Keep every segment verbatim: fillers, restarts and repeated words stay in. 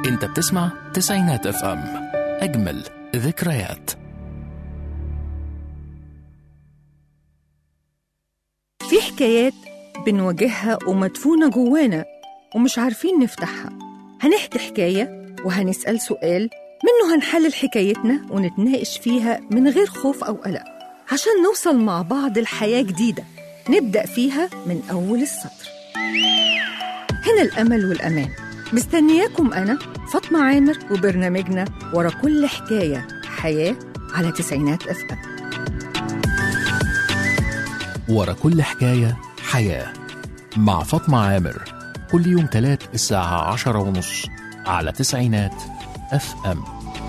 انت بتسمع تسعينات اف ام، اجمل ذكريات. في حكايات بنواجهها ومدفونة جوانا ومش عارفين نفتحها. هنحكي حكاية وهنسأل سؤال، منه هنحلل حكايتنا ونتناقش فيها من غير خوف أو قلق، عشان نوصل مع بعض لحياة جديدة نبدأ فيها من أول السطر. هنا الأمل والأمان. مستنياكم أنا فاطمة عامر وبرنامجنا ورا كل حكاية حياة على تسعينات اف ام. ورا كل حكاية حياة مع فاطمة عامر، كل يوم تلات الساعة عشرة ونص على تسعينات اف ام.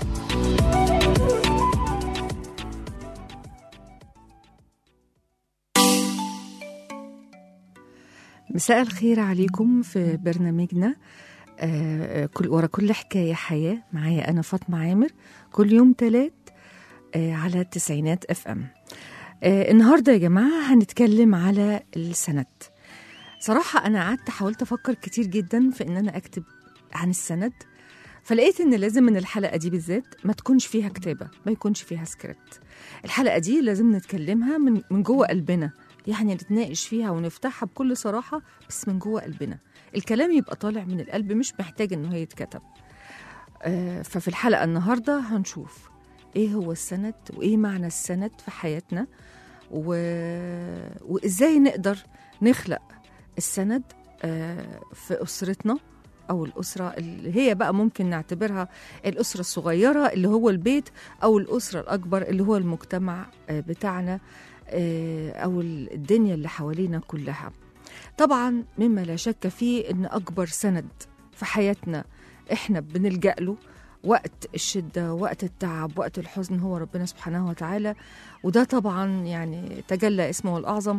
مساء الخير عليكم في برنامجنا آه كل ورا كل حكاية حياة. معايا أنا فاطمة عامر كل يوم تلات آه على التسعينات اف ام. آه النهاردة يا جماعة هنتكلم على السند. صراحة أنا قعدت حاولت أفكر كتير جدا في إن أنا أكتب عن السند، فلقيت إن لازم من الحلقة دي بالذات ما تكونش فيها كتابة، ما يكونش فيها سكريبت. الحلقة دي لازم نتكلمها من, من جوه قلبنا، يعني نتناقش فيها ونفتحها بكل صراحة بس من جوه قلبنا. الكلام يبقى طالع من القلب، مش محتاج إنه يتكتب. آه ففي الحلقة النهاردة هنشوف إيه هو السند وإيه معنى السند في حياتنا، و... وإزاي نقدر نخلق السند آه في أسرتنا، أو الأسرة اللي هي بقى ممكن نعتبرها الأسرة الصغيرة اللي هو البيت، أو الأسرة الأكبر اللي هو المجتمع آه بتاعنا، أو الدنيا اللي حوالينا كلها. طبعا مما لا شك فيه إن أكبر سند في حياتنا إحنا بنلجأ له وقت الشدة، وقت التعب، وقت الحزن، هو ربنا سبحانه وتعالى. وده طبعا يعني تجلى اسمه الأعظم،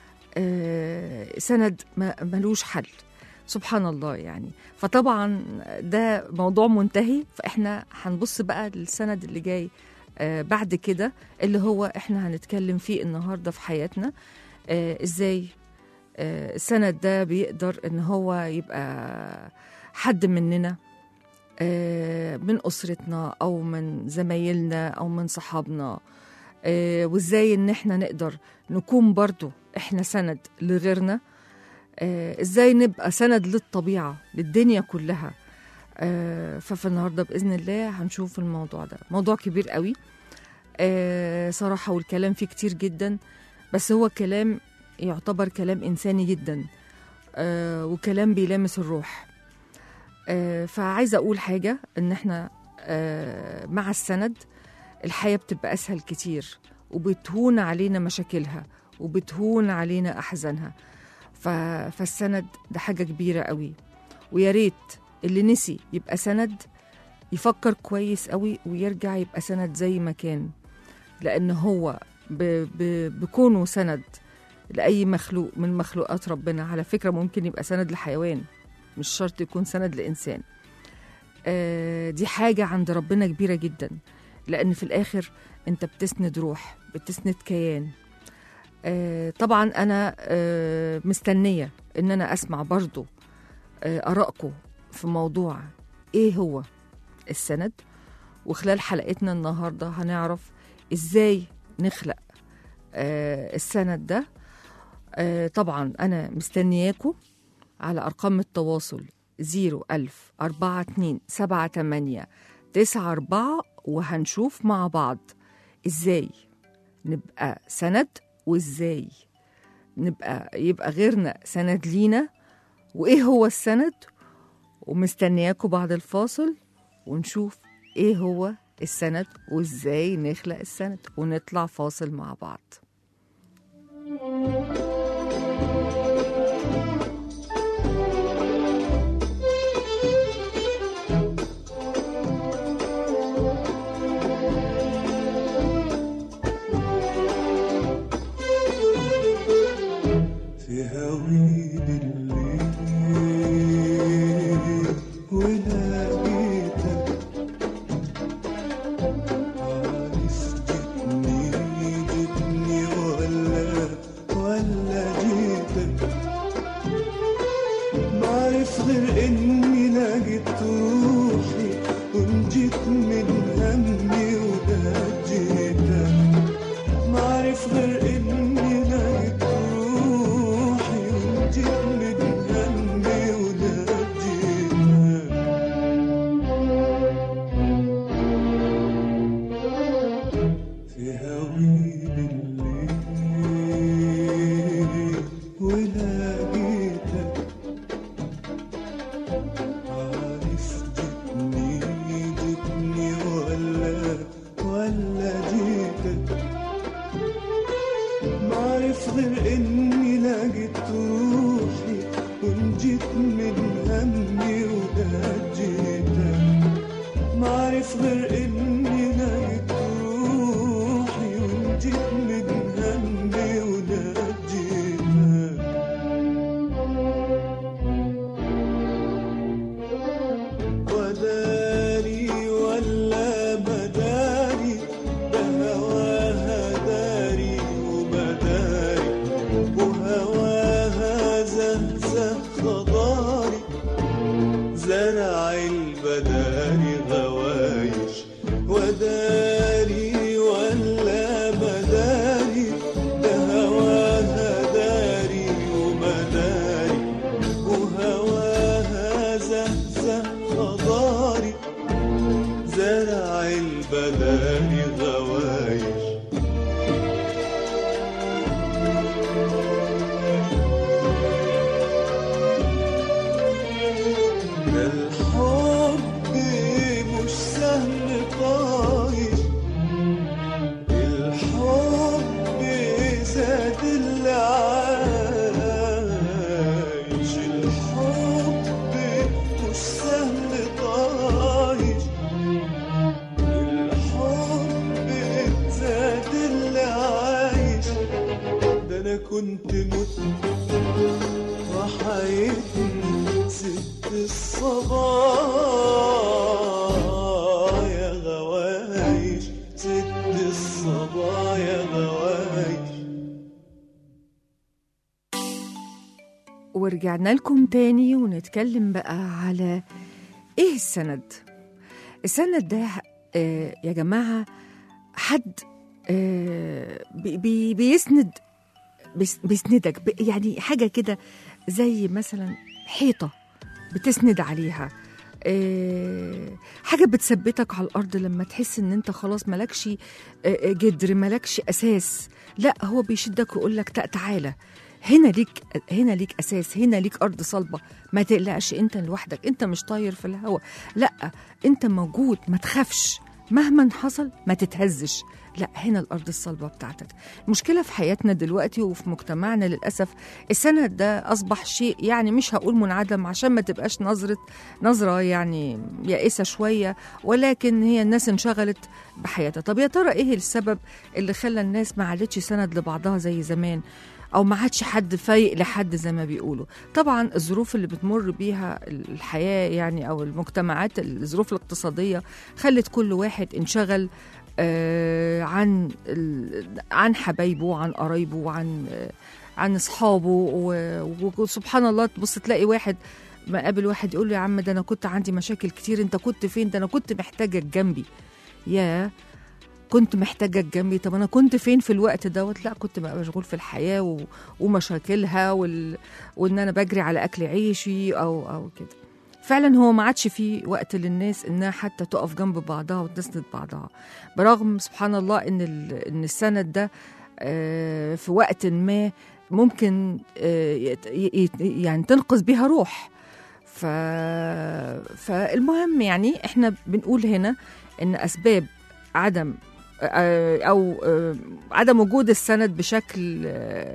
سند ملوش حل سبحان الله يعني. فطبعا ده موضوع منتهي، فإحنا هنبص بقى للسند اللي جاي آه بعد كده، اللي هو احنا هنتكلم فيه النهاردة في حياتنا. آه ازاي آه السند ده بيقدر ان هو يبقى حد مننا، آه من أسرتنا أو من زمايلنا أو من صحابنا، آه وازاي ان احنا نقدر نكون برضو احنا سند لغيرنا، آه ازاي نبقى سند للطبيعة للدنيا كلها. آه ففي النهاردة بإذن الله هنشوف الموضوع ده. موضوع كبير قوي آه صراحة، والكلام فيه كتير جدا، بس هو كلام يعتبر كلام إنساني جدا، آه وكلام بيلامس الروح. آه فعايزة أقول حاجة، إن إحنا آه مع السند الحياة بتبقى أسهل كتير، وبتهون علينا مشاكلها، وبتهون علينا أحزانها. فالسند ده حاجة كبيرة قوي، ويا ريت اللي نسي يبقى سند يفكر كويس قوي ويرجع يبقى سند زي ما كان، لأن هو ب ب بكونه سند لأي مخلوق من مخلوقات ربنا. على فكرة ممكن يبقى سند لحيوان، مش شرط يكون سند لإنسان. آه دي حاجة عند ربنا كبيرة جدا، لأن في الآخر أنت بتسند روح، بتسند كيان. آه طبعا أنا آه مستنية إن أنا أسمع برضو آه آرائكم في موضوع إيه هو السند. وخلال حلقتنا النهاردة هنعرف إزاي نخلق آه السند ده. آه طبعا أنا مستنياكم على أرقام التواصل زيرو ألف أربعة اتنين سبعة تمانية تسعة أربعة، وهنشوف مع بعض إزاي نبقى سند، وإزاي نبقى يبقى غيرنا سند لينا، وإيه هو السند. ومستنياكم بعد الفاصل ونشوف إيه هو السند وإزاي نخلق السند، ونطلع فاصل مع بعض. في هويد الليل ولقيتك عارف جتني جتني ولا ولا جيتك، بعرف غير اني لقيت روح ونجيت من همي ونجيتك معرف غير إني لقيت روحي ونجيت من همي ونجيتك في هويل الليل ولقيتك عارف جيتني جيتني ولا ولا جيتك معرف غير إني لقيت روحي ونجيت من همي ونجيتك معرف غير إني لقيت روحي ونجيت من همي ونجيتك وداري ولا مداري ده هواها داري ومداري وهواها زهزه خضاري زرع البداري غوايش وداري ولا مداري ده هواها داري ومداري وهواها زهزه خضاري زرع البداري غوايش ده الحب مش سهل طايش الحب زاد اللي عايش الحب مش سهل طايش الحب زاد اللي عايش ده انا كنت مت وحياتي ست الصبايا غوايش ست الصبايا غوايش. ورجعنا لكم تاني ونتكلم بقى على ايه السند. السند ده آه يا جماعة حد آه بي بي بيسند بيس- بيسندك ب- يعني حاجة كده زي مثلا حيطة بتسند عليها، آه، حاجة بتثبتك على الأرض لما تحس إن أنت خلاص ملكش آه، جدر، ملكش أساس. لا، هو بيشدك ويقول لك تعالى هنا ليك، هنا ليك أساس، هنا ليك أرض صلبة، ما تقلقش، أنت لوحدك، أنت مش طاير في الهواء، لا أنت موجود، ما تخافش مهما حصل، ما تتهزش، لا هنا الأرض الصلبة بتاعتك. المشكلة في حياتنا دلوقتي وفي مجتمعنا للأسف السند ده أصبح شيء يعني مش هقول منعدم عشان ما تبقاش نظرة نظرة يعني يائسة شوية، ولكن هي الناس انشغلت بحياتها. طب يا ترى إيه السبب اللي خلى الناس ما عادتش سند لبعضها زي زمان، أو ما عادش حد فايق لحد زي ما بيقولوا؟ طبعا الظروف اللي بتمر بيها الحياة يعني، أو المجتمعات، الظروف الاقتصادية خلت كل واحد انشغل آه عن عن حبايبه وعن قرايبه وعن آه عن اصحابه، وسبحان الله تبص تلاقي واحد ما قابل واحد يقول له يا عم ده انا كنت عندي مشاكل كتير، انت كنت فين؟ ده انا كنت محتاجك جنبي. يا كنت محتاجك جنبي، طب انا كنت فين في الوقت دوت؟ لا كنت بقى مشغول في الحياه و... ومشاكلها وال... وان انا بجري على اكل عيشي او او كده. فعلا هو ما عادش في وقت للناس انها حتى تقف جنب بعضها وتسند بعضها، برغم سبحان الله ان ال... ان السند ده آه في وقت ما ممكن آه يت... ي... يعني تنقذ بيها روح. ف... فالمهم يعني احنا بنقول هنا ان اسباب عدم أو عدم وجود السند بشكل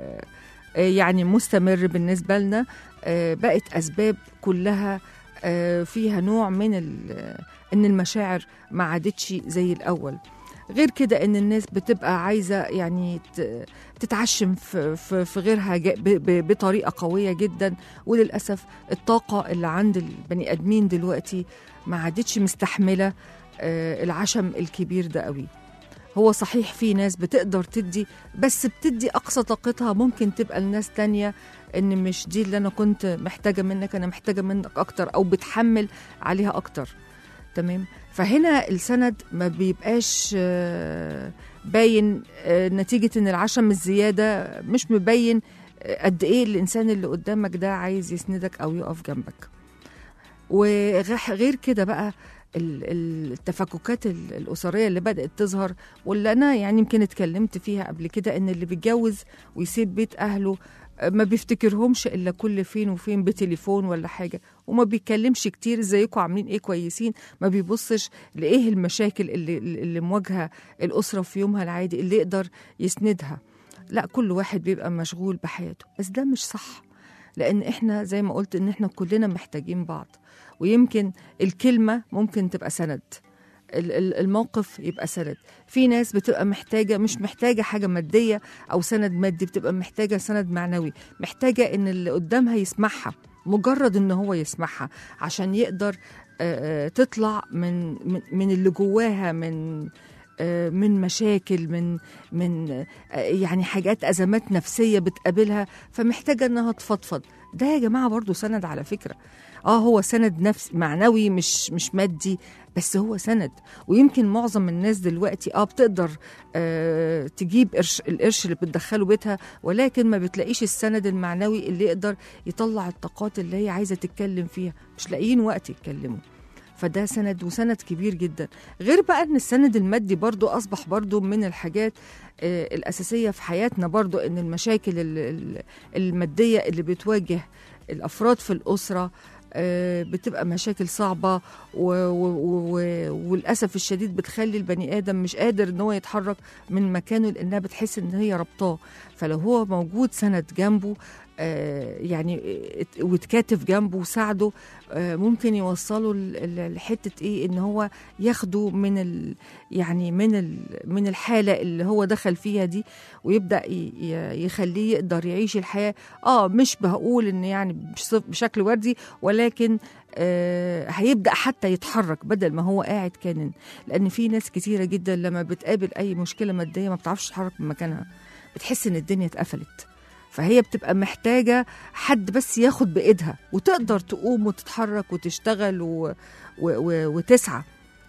يعني مستمر بالنسبة لنا بقت أسباب كلها فيها نوع من إن المشاعر ما عادتش زي الأول. غير كده إن الناس بتبقى عايزة يعني تتعشم في غيرها بطريقة قوية جدا، وللأسف الطاقة اللي عند البني آدمين دلوقتي ما عادتش مستحملة العشم الكبير ده قوي. هو صحيح في ناس بتقدر تدي، بس بتدي أقصى طاقتها، ممكن تبقى الناس تانية إن مش دي اللي أنا كنت محتاجة منك، أنا محتاجة منك أكتر، أو بتحمل عليها أكتر. تمام. فهنا السند ما بيبقاش آه، باين آه، نتيجة ان العشم الزيادة مش مبين آه، قد ايه الانسان اللي قدامك ده عايز يسندك او يقف جنبك. وغير كده بقى ال- ال- التفككات ال- الأسرية اللي بدأت تظهر، واللي أنا يعني يمكن اتكلمت فيها قبل كده، إن اللي بيتجوز ويسيب بيت أهله ما بيفتكرهمش إلا كل فين وفين بتليفون ولا حاجة، وما بيتكلمش كتير ازيكم عاملين ايه كويسين، ما بيبصش لإيه المشاكل اللي, اللي مواجهة الأسرة في يومها العادي اللي يقدر يسندها. لا، كل واحد بيبقى مشغول بحياته، بس ده مش صح، لأن إحنا زي ما قلت إن إحنا كلنا محتاجين بعض. ويمكن الكلمة ممكن تبقى سند، ال- ال- الموقف يبقى سند. في ناس بتبقى محتاجة، مش محتاجة حاجة مادية أو سند مادي، بتبقى محتاجة سند معنوي، محتاجة إن اللي قدامها يسمعها، مجرد إن هو يسمعها عشان يقدر آه، آه، تطلع من من- من اللي جواها، من آه، من مشاكل، من من آه، يعني حاجات، أزمات نفسية بتقابلها، فمحتاجة إنها تفضفض. ده يا جماعة برضو سند على فكرة. اه هو سند نفسي معنوي، مش مش مادي، بس هو سند. ويمكن معظم الناس دلوقتي اه بتقدر آه تجيب قرش، القرش اللي بتدخله بيتها، ولكن ما بتلاقيش السند المعنوي اللي يقدر يطلع الطاقات اللي هي عايزة تتكلم فيها، مش لاقيين وقت يتكلموا. فده سند، وسند كبير جدا. غير بقى ان السند المادي برضو اصبح برضو من الحاجات آه الاساسية في حياتنا، برضو ان المشاكل ال- ال- المادية اللي بتواجه الافراد في الاسرة آه، بتبقى مشاكل صعبة، و- و- و- وللأسف الشديد بتخلي البني آدم مش قادر إن هو يتحرك من مكانه، لأنها بتحس إن هي ربطاه. فلو هو موجود سند جنبه آه، يعني ات- وتكاتف جنبه وساعده، آه، ممكن يوصله ل- ل- لحتة إيه، إن هو ياخده من ال يعني من ال من الحالة اللي هو دخل فيها دي، ويبدأ ي- ي- يخليه يقدر يعيش الحياة. آه مش بقول إن يعني بصف- بشكل وردي، ولكن آه هيبدأ حتى يتحرك بدل ما هو قاعد كان. لأن في ناس كتيرة جدا لما بتقابل أي مشكلة مادية ما بتعرفش تتحرك من مكانها، بتحس إن الدنيا اتقفلت، فهي بتبقى محتاجة حد بس ياخد بإيدها وتقدر تقوم وتتحرك وتشتغل و... و... و... وتسعى.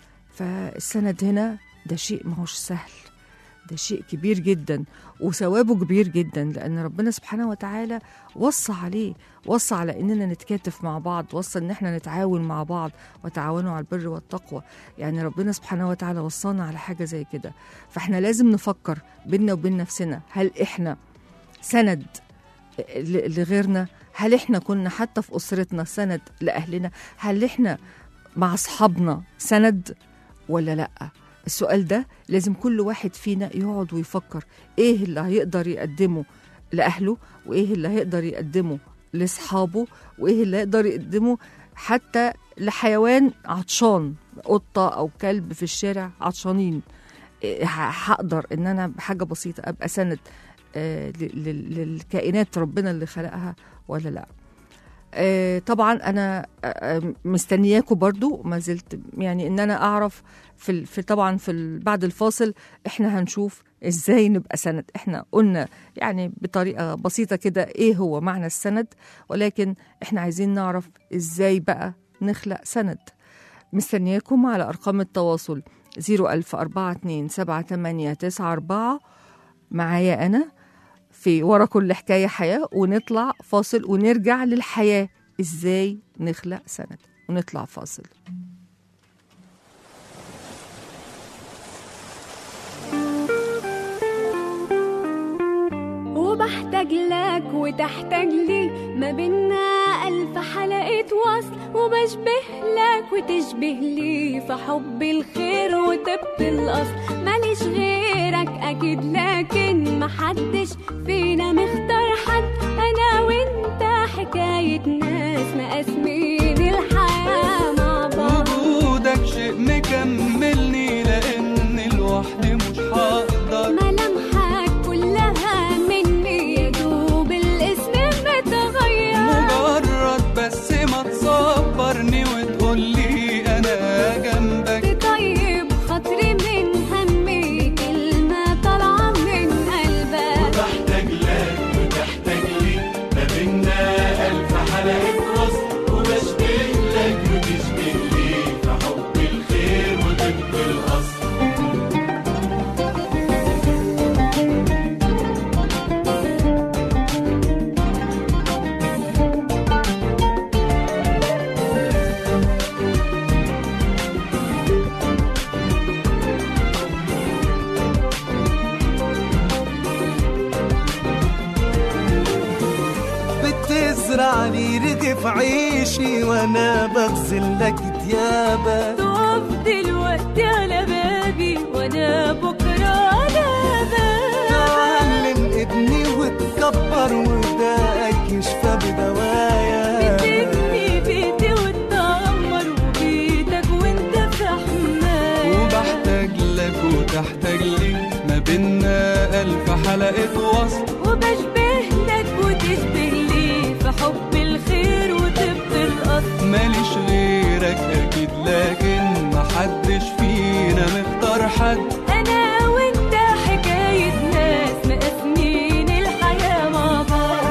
فالسند هنا ده شيء ما هوش سهل، ده شيء كبير جدا وثوابه كبير جدا، لأن ربنا سبحانه وتعالى وصى عليه، وصى على إننا نتكاتف مع بعض، وصى إن احنا نتعاون مع بعض، وتعاونوا على البر والتقوى. يعني ربنا سبحانه وتعالى وصانا على حاجة زي كده. فاحنا لازم نفكر بيننا وبين نفسنا، هل احنا سند ل- لغيرنا؟ هل احنا كنا حتى في أسرتنا سند لأهلنا؟ هل احنا مع أصحابنا سند ولا لأ؟ السؤال ده لازم كل واحد فينا يقعد ويفكر ايه اللي هيقدر يقدمه لأهله، وايه اللي هيقدر يقدمه لأصحابه، وايه اللي هيقدر يقدمه حتى لحيوان عطشان، قطة أو كلب في الشارع عطشانين. إيه ه- هقدر ان انا بحاجة بسيطة ابقى سند آه، ل- ل- للكائنات ربنا اللي خلقها ولا لا؟ آه، طبعا انا آه، آه، مستنياكم برضو ما زلت، يعني ان انا اعرف في ال- في طبعا في ال- بعد الفاصل احنا هنشوف ازاي نبقى سند. احنا قلنا يعني بطريقه بسيطه كده ايه هو معنى السند، ولكن احنا عايزين نعرف ازاي بقى نخلق سند. مستنياكم على ارقام التواصل صفر ألف أربعة اتنين سبعة تمانية تسعة أربعة معايا انا في ورا كل حكاية حياة، ونطلع فاصل ونرجع للحياة ازاي نخلق سند، ونطلع فاصل. وبحتاج لك وتحتاج لي، ما بينا ألف حلقة وصل، وبشبه لك وتشبه لي في حب الخير وطب الأصل. ماليش غيرك أكيد، لكن محدش فينا مختار حد، أنا وإنت حكاية ناس مقاسمين الحياة مع بعض. وجودك شيء مكملني، لأن لوحدي مش هقدر. ملامحك كلها مني، يا دوب الاسم متغير. مجرد بس ما تصبرني وتقولي أنا جنبك، تطيب خاطري من همي، كلمة طالعة من قلبك. بحتاج لك وتحتاج لي، ما بينا ألف حلقة وصل، وبشبه لك وتشبه لي في حب الخير لي رغف عيشي وانا بغسل لك ديابة. تقف دلوقتي على بابي وانا بكرة على بابك. تعلم ابني وتكبر وداك يشفى بدوايا. بتبني بيتي وتعمر وبيتك وانت في حماية. وبحتاج لك وتحتاج لي، ما بينا ألف حلقة وصل. وبشبه لك وتشبه لي في حب الخير وطب الأصل. ماليش غيرك أكيد، لكن محدش فينا مختار حد. أنا وأنت حكاية ناس مقسمين الحياة مع بعض.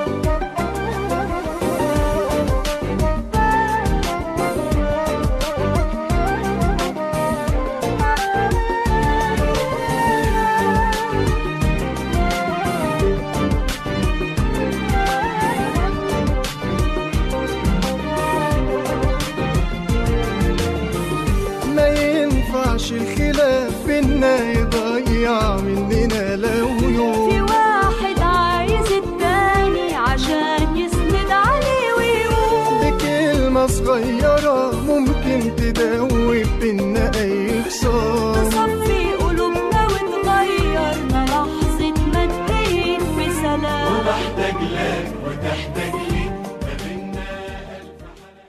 ما ينفعش الخلاف بينا يضيع مننا لو يوم. في واحد عايز التاني عشان يسند عليه ويقوم. بكلمة صغيرة ممكن تدوب بينا أي خسارة. تصفي قلوبنا وتغيرنا لحظة ما تبين بسلام. وبحتاج لك وتحتاج لي، ما بينا ألف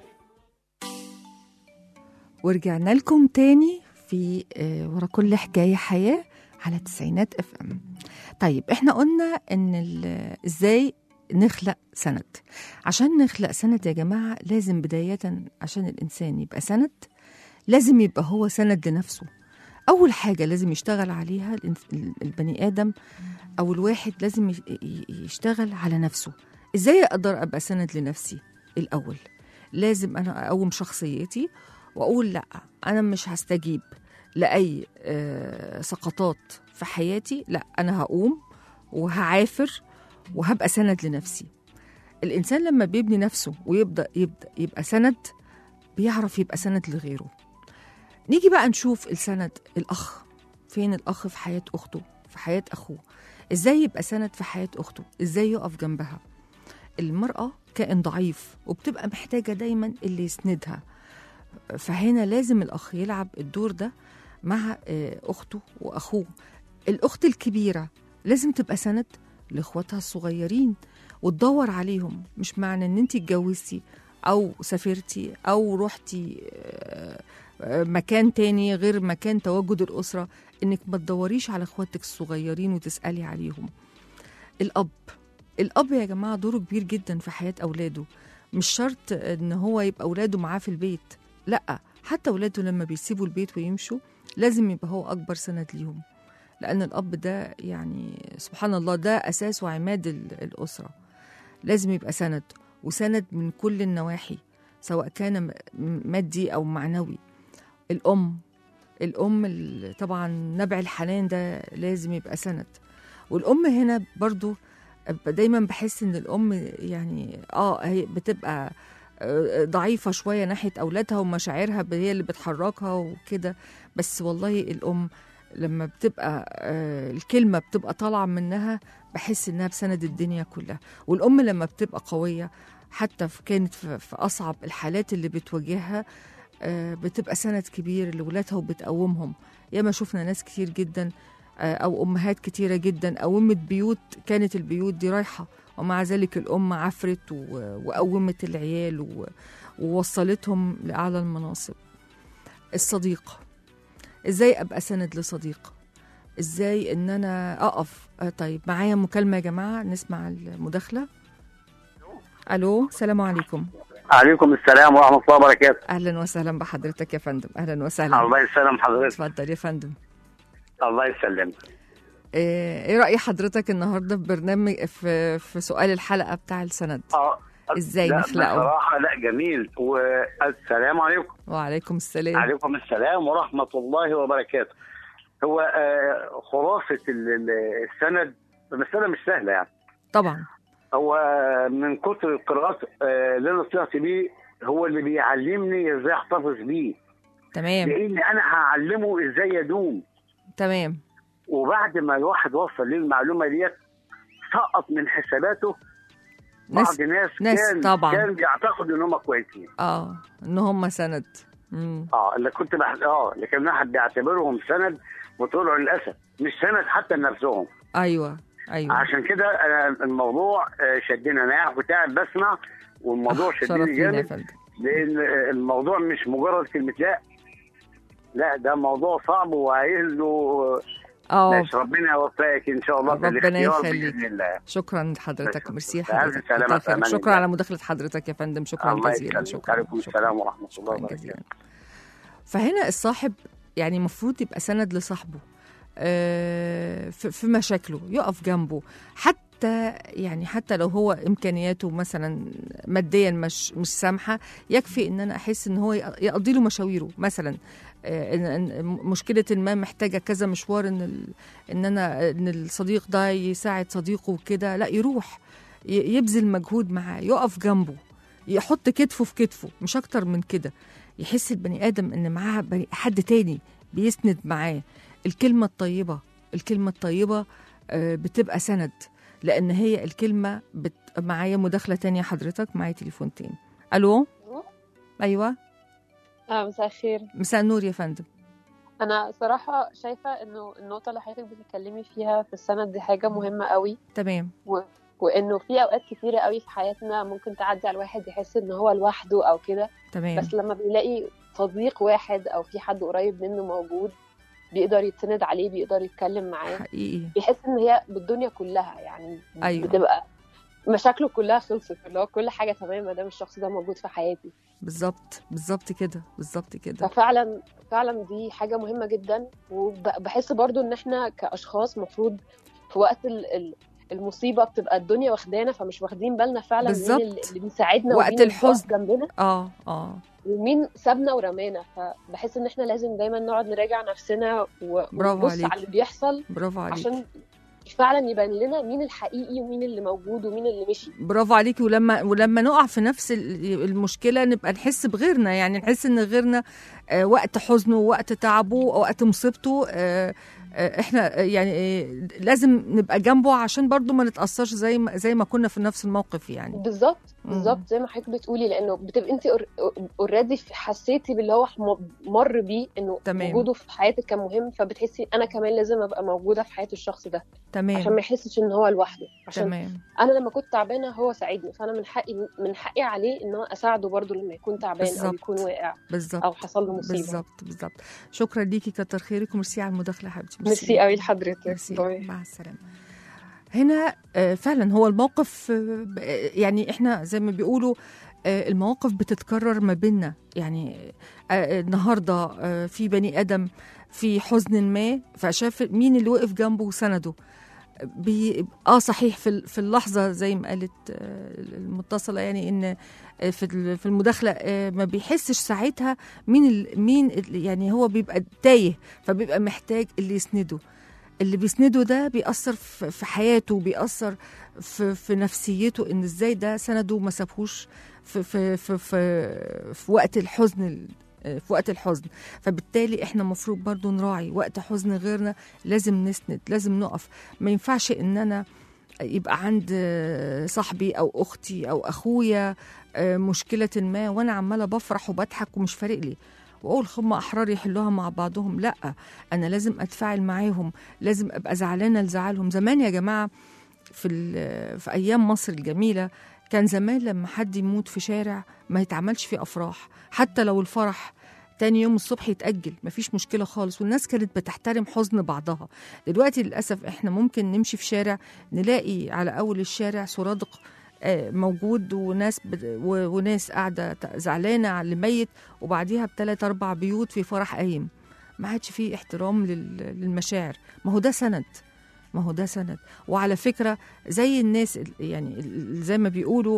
ورجعنا لكم تاني في آه، ورا كل حكاية حياة على تسعينات اف ام. طيب احنا قلنا ان ال- ازاي نخلق سند. عشان نخلق سند يا جماعة لازم بداية، عشان الإنسان يبقى سند لازم يبقى هو سند لنفسه. أول حاجة لازم يشتغل عليها الإنس- البني آدم أو الواحد لازم يش- ي- يشتغل على نفسه. إزاي أقدر أبقى سند لنفسي؟ الأول لازم أنا أقوم شخصيتي وأقول لأ، أنا مش هستجيب لأي آه، سقطات في حياتي. لأ، أنا هقوم وهعافر وهبقى سند لنفسي. الإنسان لما بيبني نفسه ويبدأ يبدأ يبقى سند، بيعرف يبقى سند لغيره. نيجي بقى نشوف السند. الأخ، فين الأخ في حياة أخته، في حياة أخوه؟ إزاي يبقى سند في حياة أخته؟ إزاي يقف جنبها؟ المرأة كائن ضعيف وبتبقى محتاجة دايما اللي يسندها، فهنا لازم الأخ يلعب الدور ده مع آه، أخته وأخوه. الأخت الكبيرة لازم تبقى سند لإخواتها الصغيرين وتدور عليهم. مش معنى إن أنت اتجوزتي أو سافرتي أو رحتي آه، آه، مكان تاني غير مكان تواجد الأسرة إنك ما تدوريش على إخواتك الصغيرين وتسألي عليهم. الأب الأب يا جماعة دوره كبير جدا في حياة أولاده. مش شرط إن هو يبقى أولاده معاه في البيت، لأ، حتى أولاده لما بيسيبوا البيت ويمشوا لازم يبقى هو أكبر سند ليهم، لأن الأب ده يعني سبحان الله ده أساس وعماد ال- الأسرة. لازم يبقى سند، وسند من كل النواحي سواء كان م- مادي أو معنوي. الأم الأم ال- طبعا نبع الحنان ده لازم يبقى سند. والأم هنا برضو دايما بحس إن الأم يعني آه هي بتبقى آه، ضعيفة شوية ناحية أولادها ومشاعرها هي اللي بتحركها وكده، بس والله الأم لما بتبقى آه، الكلمة بتبقى طالعة منها بحس إنها بسند الدنيا كلها. والأم لما بتبقى قوية حتى في كانت في في أصعب الحالات اللي بتواجهها آه، بتبقى سند كبير لولادها وبتقومهم. ياما شفنا ناس كتير جدا آه، أو أمهات كتيرة جدا قومت بيوت كانت البيوت دي رايحة، ومع ذلك الأم عفرت و- وقومت العيال و- ووصلتهم لأعلى المناصب. الصديق، إزاي أبقى سند لصديق؟ إزاي إن أنا أقف آه، طيب معايا مكالمة يا جماعة، نسمع المداخلة. ألو، السلام عليكم. عليكم السلام ورحمة الله وبركاته. أهلا وسهلا بحضرتك يا فندم. أهلا وسهلا. الله يسلم حضرتك. اتفضل يا فندم. الله يسلمك. إيه إيه رأي حضرتك النهاردة في برنامج في, في سؤال الحلقة بتاع السند؟ اه إزاي لا نخلقه؟ بصراحة لا جميل. والسلام عليكم. وعليكم السلام. عليكم السلام ورحمة الله وبركاته. هو آه خلاصة ال- ال- السند المسألة مش سهلة يعني. طبعا. هو من كتر القراءات آه اللي أنا طلعت بيه هو اللي بيعلمني ازاي احتفظ بيه، تمام لان انا هعلمه ازاي يدوم. تمام. وبعد ما الواحد وصل للمعلومه ديت سقط من حساباته ناس بعض ناس, ناس كان طبعاً. كان بيعتقدوا ان هم كويسين. اه ان هم سند. مم. اه اللي كنت بح... اه اللي كان واحد بيعتبرهم سند وطلعوا للاسف مش سند حتى لنفسهم. ايوه ايوه. عشان كده أنا الموضوع آه، شدني. انا كنت قاعد بسمع والموضوع آه، شرف شدني لينا يا جامد، فندم. لان الموضوع مش مجرد كلمه لا لا ده موضوع صعب وعايز له اه ماشي. ربنا يوفقك ان شاء الله في ربنا الاختيار يخليك. باذن الله. شكرا لحضرتك، ميرسي ألف حضرتك، سلامة كتر في خيرك. أمان شكرا الله. على مداخله حضرتك يا فندم، شكرا الله جزيلا. يسلمك. شكرا عليكم شكرا السلام ورحمه الله شكرا وبركاته. جزيلا. فهنا الصاحب يعني المفروض يبقى سند لصاحبه آه، في في مشاكله، يقف جنبه، حتى يعني حتى لو هو امكانياته مثلا ماديا مش مش سامحه، يكفي ان انا احس ان هو يقضي له مشاويره مثلا. آه، إن إن مشكله ما محتاجه كذا مشوار، ان ال- ان انا ان الصديق ده يساعد صديقه وكده، لا يروح ي- يبذل مجهود معاه، يقف جنبه، يحط كتفه في كتفه، مش اكتر من كده. يحس البني ادم ان معاه بني- حد تاني بيسند معاه. الكلمه الطيبه الكلمه الطيبه آه، بتبقى سند، لان هي الكلمه بت... معايا مداخله تانية حضرتك، معايا تليفون تاني. الو. ايوه اه مساء الخير. مساء النور يا فندم. انا صراحه شايفه انه النقطه اللي حضرتك بتتكلمي فيها في السند دي حاجه مهمه قوي، تمام. و... وانه في اوقات كتيره قوي في حياتنا ممكن تعدي على الواحد يحس ان هو لوحده او كده، تمام. بس لما بيلاقي صديق واحد او في حد قريب منه موجود بيقدر يتسند عليه، بيقدر يتكلم معاه، حقيقي. بيحس ان هي بالدنيا كلها يعني. أيوة. بتبقى مشاكله كلها خلصت، اللي هو كل حاجه تمام ما دام الشخص ده موجود في حياتي. بالظبط بالظبط كده بالظبط كده. ففعلا فعلا دي حاجة مهمة جدا. وبحس برضو ان احنا كأشخاص مفروض في وقت ال- ال- المصيبة بتبقى الدنيا واخدانا، فمش واخدين بالنا فعلا بالظبط. مين اللي اللي بيساعدنا وقت ومين اللي الحزن. بيقف جنبنا اه اه ومين سابنا ورمانا. فبحس ان احنا لازم دايما نقعد نراجع نفسنا و- برافو ونبص عليكي. على اللي بيحصل، برافو عليكي. عشان فعلا يبان لنا مين الحقيقي ومين اللي موجود ومين اللي مشي. برافو عليكي. ولما ولما نقع في نفس ال- المشكله نبقى نحس بغيرنا، يعني نحس ان غيرنا آه، وقت حزنه ووقت تعبه ووقت مصيبته آه، آه، احنا آه، يعني آه، لازم نبقى جنبه عشان برضو ما نتاثرش زي ما زي ما كنا في نفس الموقف يعني. بالظبط مم. بالظبط زي ما حضرتك بتقولي، لانه بتبقى انت اوريدي حسيتي باللي هو م- مر بيه، انه تمام. وجوده في حياتك كان مهم، فبتحسي انا كمان لازم ابقى موجوده في حياه الشخص ده عشان تمام ما يحسش ان هو لوحده. عشان تمام انا لما كنت تعبانه هو ساعدني، فانا من حقي من حقي عليه ان انا اساعده برضه لما يكون تعبان او بالظبط. يكون واقع بالظبط او حصل له مصيبه. بالظبط بالظبط. شكرا ليكي، كتر خيرك، وميرسي على المداخله يا حبيبتي. ميرسي قوي لحضرتك. ميرسي. باي. مع السلامه. هنا آه، فعلا هو الموقف آه، ب- آه، يعني احنا زي ما بيقولوا آه، المواقف بتتكرر ما بيننا، يعني آه، النهارده آه، في بني ادم في حزن ما، فشاف مين اللي وقف جنبه وسنده. بي اه صحيح في ال- في اللحظه زي ما قالت آه، المتصله، يعني ان آه، في ال- في المداخله آه، ما بيحسش ساعتها مين ال مين ال يعني هو بيبقى تايه، فبيبقى محتاج اللي يسنده. اللي بيسنده ده بيأثر في في حياته، بيأثر في في نفسيته، ان ازاي ده سنده ما سابهوش في في في في, في وقت الحزن ال- في وقت الحزن. فبالتالي احنا المفروض برضو نراعي وقت حزن غيرنا، لازم نسند، لازم نقف. ما ينفعش ان انا يبقى عند صاحبي او اختي او اخويا مشكله ما وانا عماله بفرح وبضحك ومش فارق لي، واقول هم احرار يحلوها مع بعضهم. لا، انا لازم اتفاعل معاهم، لازم ابقى زعلانه لزعلهم. زمان يا جماعه في ال- في ايام مصر الجميله كان زمان لما حد يموت في شارع ما يتعملش فيه افراح، حتى لو الفرح تاني يوم الصبح يتأجل مفيش مشكلة خالص، والناس كانت بتحترم حزن بعضها. دلوقتي للأسف احنا ممكن نمشي في شارع نلاقي على أول الشارع سرادق آه، موجود وناس بد... و- وناس قاعدة ت- زعلانة على اللي ميت، وبعديها بثلاث أربع بيوت في فرح قايم. ما عادش فيه احترام لل... للمشاعر. ما هو ده سند، ما هو ده سند. وعلى فكرة زي الناس ال- يعني ال- زي ما بيقولوا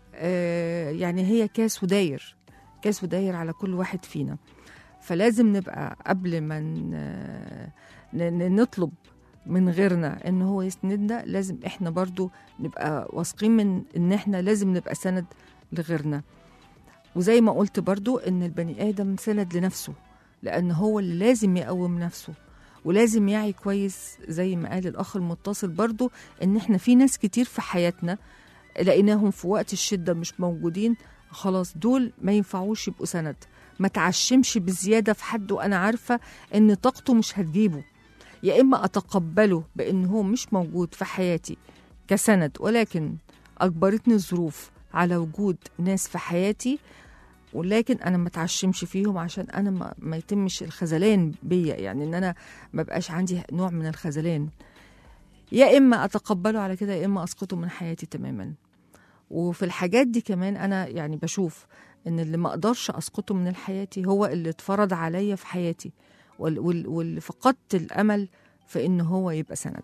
آه، يعني هي كاس وداير، كاس وداير على كل واحد فينا. فلازم نبقى قبل ما ن- ن- نطلب من غيرنا ان هو يسندنا، لازم احنا برضو نبقى واثقين من ان احنا لازم نبقى سند لغيرنا. وزي ما قلت برضو ان البني ادم سند لنفسه، لان هو اللي لازم يقوم نفسه ولازم يعي كويس. زي ما قال الاخ المتصل برضو ان احنا في ناس كتير في حياتنا لقيناهم في وقت الشدة مش موجودين، خلاص دول ما ينفعوش يبقوا سند. ما تعشمش بزيادة في حد وأنا عارفة إن طاقته مش هتجيبه. يا إما أتقبله بإن هو مش موجود في حياتي كسند، ولكن أجبرتني الظروف على وجود ناس في حياتي، ولكن أنا ما تعشمش فيهم عشان أنا ما, ما يتمش الخذلان بيا، يعني إن أنا ما بقاش عندي نوع من الخذلان. يا إما أتقبله على كده، يا إما أسقطه من حياتي تماما. وفي الحاجات دي كمان أنا يعني بشوف إن اللي ما أقدرش أسقطه من حياتي هو اللي اتفرض عليا في حياتي، واللي فقدت الأمل في إن هو يبقى سند.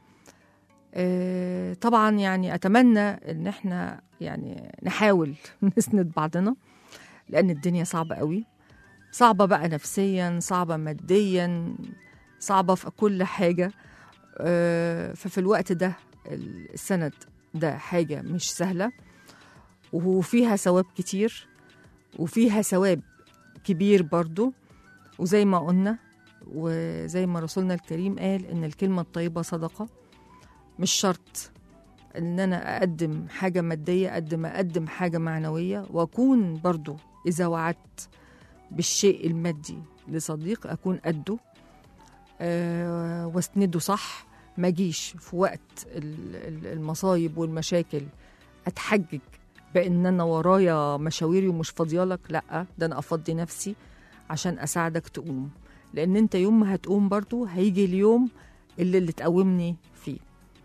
أه طبعا يعني أتمنى إن احنا يعني نحاول نسند بعضنا، لأن الدنيا صعبة قوي، صعبة بقى نفسيا، صعبة ماديا، صعبة في كل حاجة. أه ففي الوقت ده السند ده حاجة مش سهلة، وفيها ثواب كتير وفيها ثواب كبير برضو. وزي ما قلنا وزي ما رسولنا الكريم قال إن الكلمة الطيبة صدقة. مش شرط إن أنا أقدم حاجة مادية قد ما أقدم حاجة معنوية، وأكون برضو إذا وعدت بالشيء المادي لصديق أكون قده أه واسنده صح. ما جيش في وقت المصايب والمشاكل أتحجج بأن أنا ورايا مشاويري ومش فاضيالك، لأ، ده أنا أفضي نفسي عشان أساعدك تقوم، لأن أنت يوم ما هتقوم برضو هيجي اليوم اللي, اللي تقومني فيه.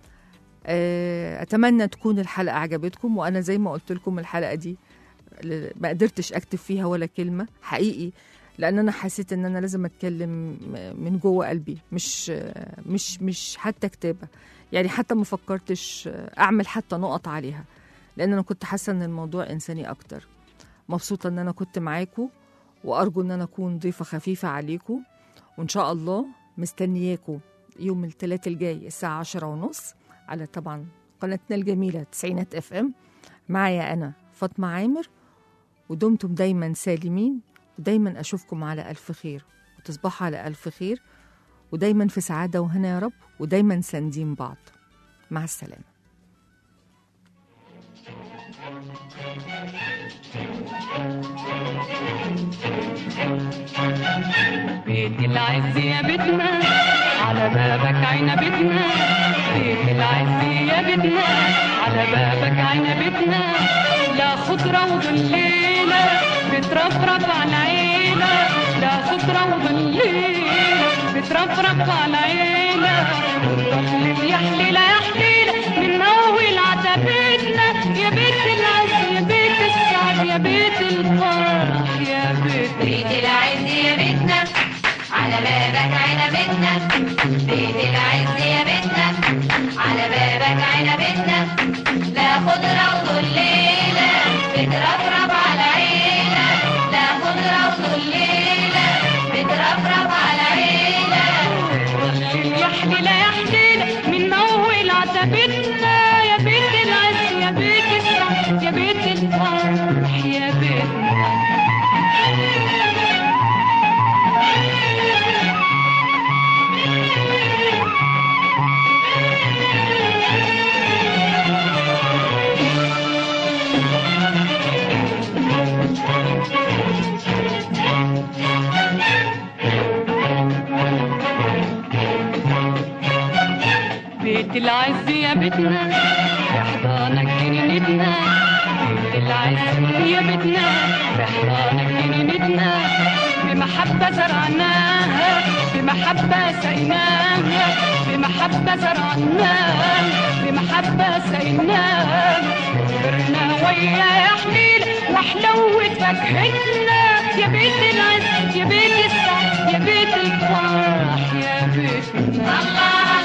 أتمنى تكون الحلقة عجبتكم، وأنا زي ما قلت لكم الحلقة دي ما قدرتش أكتب فيها ولا كلمة حقيقي، لأن أنا حسيت إن أنا لازم أتكلم من جوه قلبي، مش مش مش حتى كتابة، يعني حتى ما فكرتش أعمل حتى نقط عليها، لأن أنا كنت حاسة إن الموضوع إنساني أكتر. مبسوطة إن أنا كنت معاكم، وأرجو إن أنا أكون ضيفة خفيفة عليكم، وإن شاء الله مستنياكم يوم الثلاث الجاي الساعة عشرة ونص على طبعا قناتنا الجميلة تسعينات اف ام. معايا أنا فاطمة عامر، ودمتم دايما سالمين، ودايما أشوفكم على ألف خير، وتصبحوا على ألف خير، ودايما في سعادة وهنا يا رب، ودايما ساندين بعض. مع السلامة. بيت العز يا بيتنا، على بابك عنبتنا، بيت العز يا بيتنا، على بابك عنبتنا، لا خضرة وظليلة بترفرف على العيلة، لا خضرة وظليلة بترفرف على العيلة، والرحل يا حليلة يا حليلة من أول عتبتنا، يا بيت العز يا بيت السعد يا بيت الفرح يا بيت بيت العز يا بيتنا، على بابك عنبتنا، بيت العز يا بيتنا، على بابك عنبتنا، لا خضرة وظليلة بترفرف على عيلة، لا خضرة وظليلة بترفرف على عيلة، يا حليلة يا حليلة من أول عتبتنا، يا بيت العز يا بيت السعد يا بيت الفرح يا بيتنا. بيت العز يا بيتنا، بحضانك جنينتنا، بيت العز يا بيتنا، بحضانك جنينتنا، بمحبة زرعناها، بمحبة سقيناها، بمحبة زرعناها، بمحبة سقيناها، كبرنا ويا يا حليل وحلوة فاكهتنا، يا بيت العز يا بيت السعد يا بيت الفرح يا بيتنا. الله